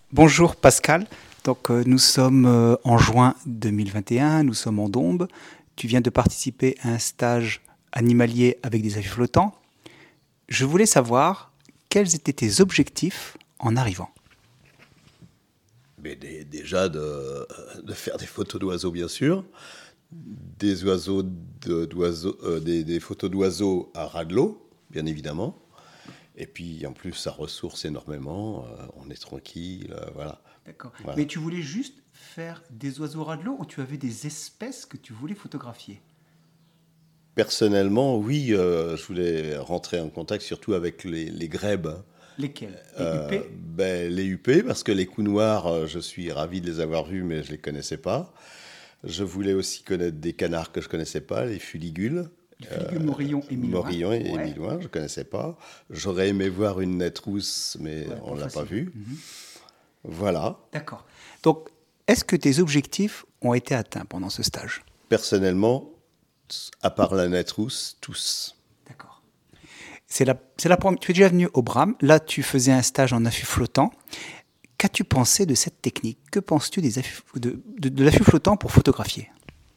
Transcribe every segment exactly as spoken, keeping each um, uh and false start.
Bonjour Pascal, donc euh, nous sommes euh, en juin deux mille vingt et un, nous sommes en Dombes. Tu viens de participer à un stage animalier avec des affiches flottants. Je voulais savoir quels étaient tes objectifs en arrivant. Mais des- déjà de, de faire des photos d'oiseaux, bien sûr, des oiseaux de- d'oiseaux, euh, des, des photos d'oiseaux à ras de l'eau, bien évidemment. Et puis en plus, ça ressource énormément. euh, on est tranquille, euh, voilà. D'accord. Voilà. Mais tu voulais juste faire des oiseaux ras de l'eau ou tu avais des espèces que tu voulais photographier? Personnellement, oui, euh, je voulais rentrer en contact surtout avec les, les grèbes. Lesquels? Les Euh, U P? ben, les U P, parce que les coups noirs, euh, je suis ravi de les avoir vus, mais je ne les connaissais pas. Je voulais aussi connaître des canards que je ne connaissais pas, les fuligules. Les Fuligules Morillon et Milouin. Morillon et Ouais. Milouin, je ne connaissais pas. J'aurais aimé voir une nette rousse, mais Ouais, on ne l'a pas facile. vue. Mhm. Voilà. D'accord. Donc, est-ce que tes objectifs ont été atteints pendant ce stage? Personnellement, à part la nette rousse, tous. D'accord. C'est la, c'est la première. Tu es déjà venu au Bram. Là, tu faisais un stage en affût flottant. Qu'as-tu pensé de cette technique? Que penses-tu des affûts- de, de, de l'affût flottant pour photographier?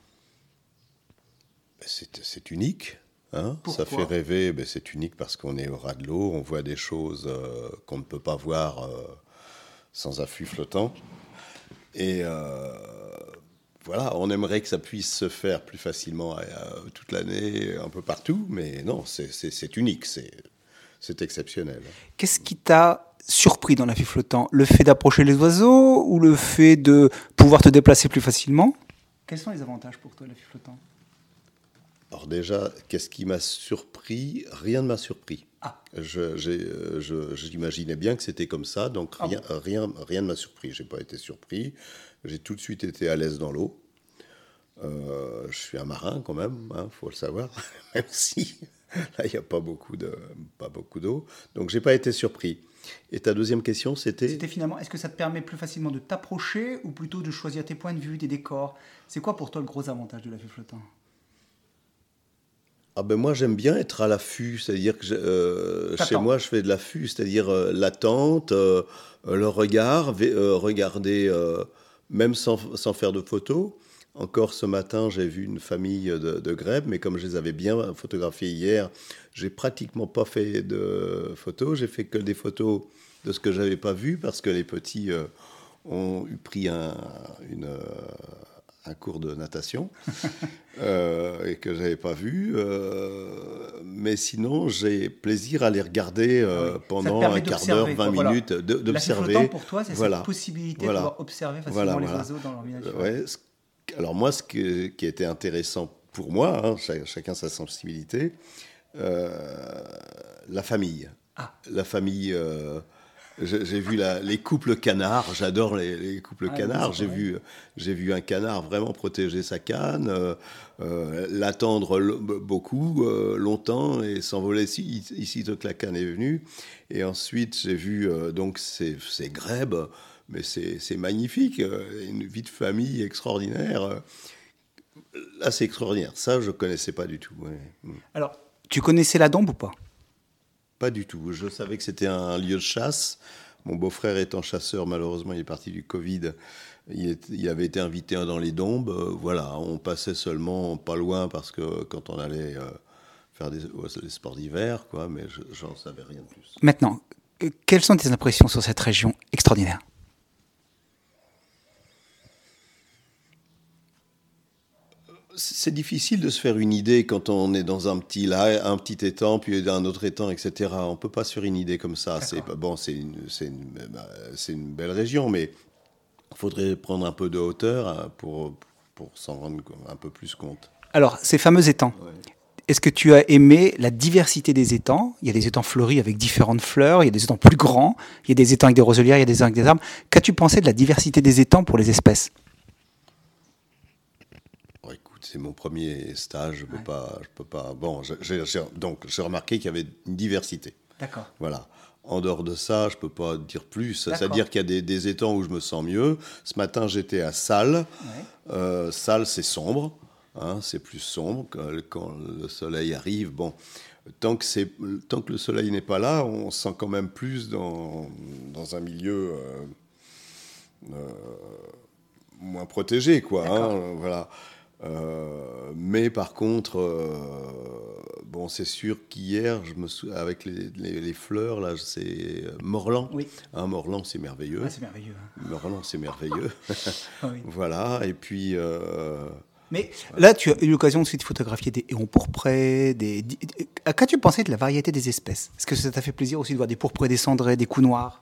C'est c'est unique. Hein, Pourquoi? ça fait rêver. Ben, c'est unique parce qu'on est au ras de l'eau. On voit des choses euh, qu'on ne peut pas voir euh, sans affût flottant. Et euh, voilà, on aimerait que ça puisse se faire plus facilement euh, toute l'année, un peu partout. Mais non, c'est- c'est c'est unique. C'est c'est exceptionnel. Qu'est-ce qui t'a surpris dans l'affût flottant? Le fait d'approcher les oiseaux ou le fait de pouvoir te déplacer plus facilement? Quels sont les avantages pour toi de l'affût flottant? Alors déjà, qu'est-ce qui m'a surpris? Rien ne m'a surpris. Ah. Je, j'ai, euh, je- j'imaginais bien que c'était comme ça, donc Ah rien, rien, rien ne m'a surpris. J'ai pas été surpris. J'ai tout de suite été à l'aise dans l'eau. Euh, je suis un marin quand même, hein, faut le savoir, même si là il n'y a pas beaucoup de, pas beaucoup d'eau. Donc j'ai pas été surpris. Et ta deuxième question, c'était? C'était finalement, est-ce que ça te permet plus facilement de t'approcher ou plutôt de choisir tes points de vue, des décors? C'est quoi pour toi le gros avantage de l'affût flottant? Ah ben moi j'aime bien être à l'affût, c'est-à-dire que je- euh, chez T'attends. moi je fais de l'affût, c'est-à-dire euh, l'attente, euh, euh, le regard, vé- euh, regarder euh, même sans, sans faire de photos. Encore ce matin j'ai vu une famille de, de grèbes, mais comme je les avais bien photographiées hier, j'ai pratiquement pas fait de photos, j'ai fait que des photos de ce que j'avais pas vu parce que les petits euh, ont eu pris un, une, euh, un cours de natation euh, et que j'avais pas vu. euh, mais sinon, j'ai plaisir à les regarder Ah oui. euh, Ça te pendant permet un quart d'heure, d'observer, vingt quoi, voilà. minutes, de- L'affût flottant d'observer. pour toi, c'est cette Voilà, possibilité de voilà, pouvoir observer voilà, facilement les voilà. oiseaux dans leur milieu Euh, naturel. ouais, ce- alors moi, ce que- qui était intéressant pour moi, hein, cha- chacun sa sensibilité, euh, la famille. Ah, La famille. euh, j'ai j'ai vu la- les couples canards, j'adore les, les couples Ah, oui, canards. c'est J'ai pareil. vu, j'ai vu un canard vraiment protéger sa canne, euh, euh, l'attendre lo- beaucoup, euh, longtemps et s'envoler ici, ici que la canne est venue. Et ensuite, j'ai vu euh, donc ces, ces grèbes, mais c'est c'est magnifique, euh, une vie de famille extraordinaire. Là, c'est extraordinaire. Ça, je ne connaissais pas du tout. Ouais. alors, tu connaissais la Dombe ou pas? Pas du tout. Je savais que c'était un lieu de chasse. Mon beau-frère étant chasseur, malheureusement, il est parti du Covid. Il, est- il avait été invité dans les Dombes. Euh, voilà, on passait seulement pas loin parce que quand on allait euh, faire des, ouais, des sports d'hiver, quoi, mais je j'en savais rien de plus. Maintenant, euh, quelles sont tes impressions sur cette région extraordinaire? C'est difficile de se faire une idée quand on est dans un petit lac, un petit étang, puis un autre étang, et cetera. On peut pas se faire une idée comme ça. C'est D'accord. pas bon, c'est une, c'est une, bah, c'est une belle région, mais il faudrait prendre un peu de hauteur hein, pour, pour s'en rendre un peu plus compte. Alors, ces fameux étangs, Ouais. est-ce que tu as aimé la diversité des étangs? Il y a des étangs fleuris avec différentes fleurs, il y a des étangs plus grands, il y a des étangs avec des roselières, il y a des étangs avec des arbres. Qu'as-tu pensé de la diversité des étangs pour les espèces? Bon, écoute, c'est mon premier stage, je peux Ouais. pas, je peux pas. Bon, j'ai, j'ai- donc j'ai remarqué qu'il y avait une diversité. D'accord. Voilà. En dehors de ça, je peux pas dire plus. D'accord. C'est-à-dire qu'il y a des, des étangs où je me sens mieux. Ce matin, j'étais à Salles. Ouais. Euh, Salles, c'est sombre. Hein, c'est plus sombre quand, quand le soleil arrive. Bon, tant que, c'est, tant que le soleil n'est pas là, on se sent quand même plus dans, dans un milieu euh, euh, moins protégé, quoi. Hein, voilà. Euh, mais par contre, euh, bon, c'est sûr qu'hier, je me sou... avec les, les, les fleurs, là, c'est Morlan. Oui. Hein, Morlan, c'est merveilleux. Ah, c'est merveilleux. Hein. Morlan, c'est merveilleux. Oui. Voilà. Et puis. Euh... Mais là, tu as eu l'occasion aussi de photographier des hérons pourprés. Des... Qu'as-tu pensé de la variété des espèces? Est-ce que ça t'a fait plaisir aussi de voir des pourprés, des cendrés, des coups noirs?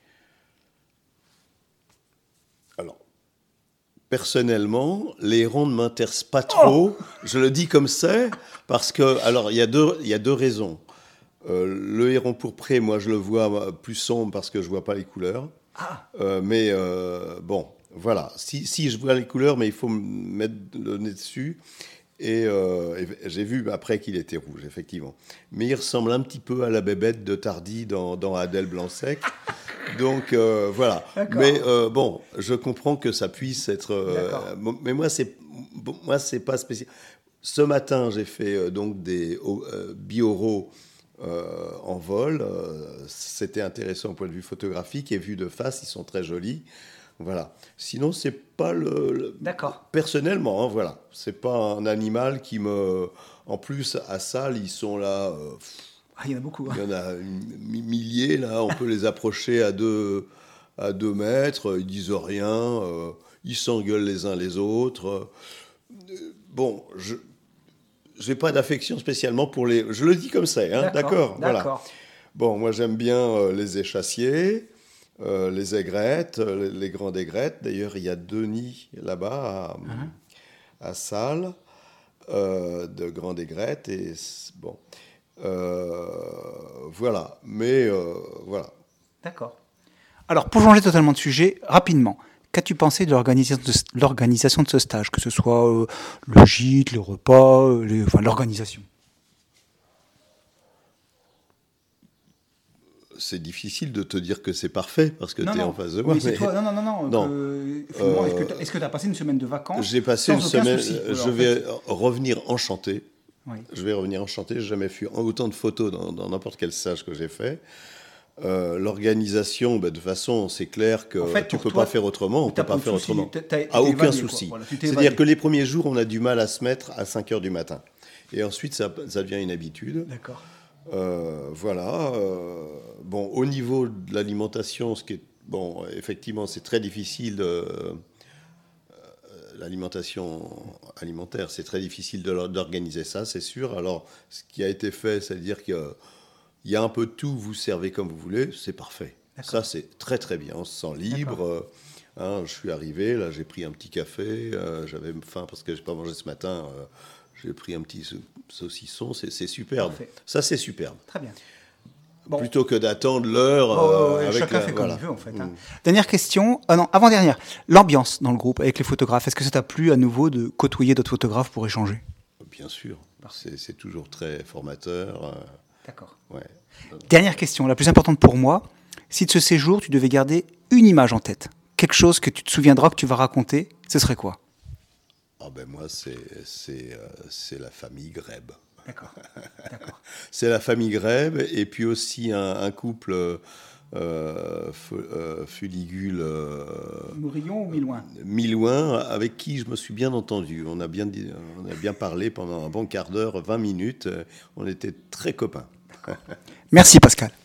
Alors, personnellement, les hérons ne m'intéressent pas trop. Oh, je le dis comme c'est, parce que, alors, il y a deux, il y a deux raisons. Euh, le héron pourpré, moi, je le vois plus sombre parce que je vois pas les couleurs. Ah. Euh, mais euh, bon. Voilà, si, si je vois les couleurs, mais il faut me mettre le nez dessus. Et, euh, et j'ai vu après qu'il était rouge, effectivement. Mais il ressemble un petit peu à la bébête de Tardy dans, dans Adèle Blanc-Sec. Donc euh, voilà. D'accord. Mais euh, bon, je comprends que ça puisse être. Euh, mais moi, c'est bon, moi, c'est pas spécial. Ce matin, j'ai fait euh, donc des euh, bioraux euh, en vol. Euh, c'était intéressant au point de vue photographique et vu de face, ils sont très jolis. Voilà. Sinon, c'est pas le. le D'accord. Personnellement, hein, voilà. C'est pas un animal qui me. En plus, à Salles, ils sont là. Euh, ah, il y en a beaucoup. Hein. Il y en a une milliers là. On peut les approcher à deux, à deux mètres. Ils disent rien. Euh, ils s'engueulent les uns les autres. Euh, bon, je. J'ai pas d'affection spécialement pour les. Je le dis comme ça, hein. D'accord. D'accord. Voilà. Bon, moi, j'aime bien euh, les échassiers. Euh, les aigrettes, les, les grandes aigrettes. D'ailleurs, il y a deux nids là-bas à, uh-huh. à Salles euh, de grandes aigrettes. Et bon, euh, voilà. Mais euh, voilà. D'accord. Alors, pour changer totalement de sujet, rapidement, qu'as-tu pensé de l'organisation de, l'organisation de ce stage, que ce soit euh, le gîte, le repas, les, enfin l'organisation? C'est difficile de te dire que c'est parfait parce que tu es en face de moi. Oui, mais... toi. Non, non, non. non. Euh, euh, est-ce que tu as passé une semaine de vacances? J'ai passé une semaine. Souci, je vais fait. revenir enchanté. Oui. Je vais revenir enchanté. Je n'ai jamais fait autant de photos dans, dans n'importe quel stage que j'ai fait. Euh, l'organisation, ben, de toute façon, c'est clair que en fait, tu ne peux toi, pas faire autrement. On ne peut pas faire souci, autrement. T'as, t'as ah, aucun évadé, souci. Voilà, c'est-à-dire que les premiers jours, on a du mal à se mettre à cinq heures du matin. Et ensuite, ça, ça devient une habitude. D'accord. Euh, voilà. Euh, bon, au niveau de l'alimentation, ce qui est bon, effectivement, c'est très difficile. De, euh, l'alimentation alimentaire, c'est très difficile de, d'organiser ça, c'est sûr. Alors, ce qui a été fait, c'est-à-dire qu'il y a un peu de tout, vous servez comme vous voulez, c'est parfait. D'accord. Ça, c'est très très bien. On se sent libre. Euh, hein, je suis arrivé, là, j'ai pris un petit café. Euh, j'avais faim parce que j'ai pas mangé ce matin. Euh, J'ai pris un petit saucisson, c'est, c'est superbe. Parfait. Ça, c'est superbe. Très bien. Bon. Plutôt que d'attendre l'heure. Oh, euh, ouais, avec chacun la, fait voilà. comme il veut, en fait. Hein. Mmh. Dernière question. Ah non, avant-dernière. L'ambiance dans le groupe avec les photographes. Est-ce que ça t'a plu à nouveau de côtoyer d'autres photographes pour échanger? Bien sûr. C'est, c'est toujours très formateur. D'accord. Ouais. Dernière question, la plus importante pour moi. Si de ce séjour, tu devais garder une image en tête, quelque chose que tu te souviendras, que tu vas raconter, ce serait quoi? Ah ben moi, c'est, c'est, euh, c'est la famille Greb. D'accord. D'accord. C'est la famille Greb et puis aussi un, un couple euh, euh, Fuligule. Euh, Mourillon ou Milouin Milouin, avec qui je me suis bien entendu. On a bien, dit, on a bien parlé pendant un bon quart d'heure, vingt minutes. On était très copains. Merci Pascal.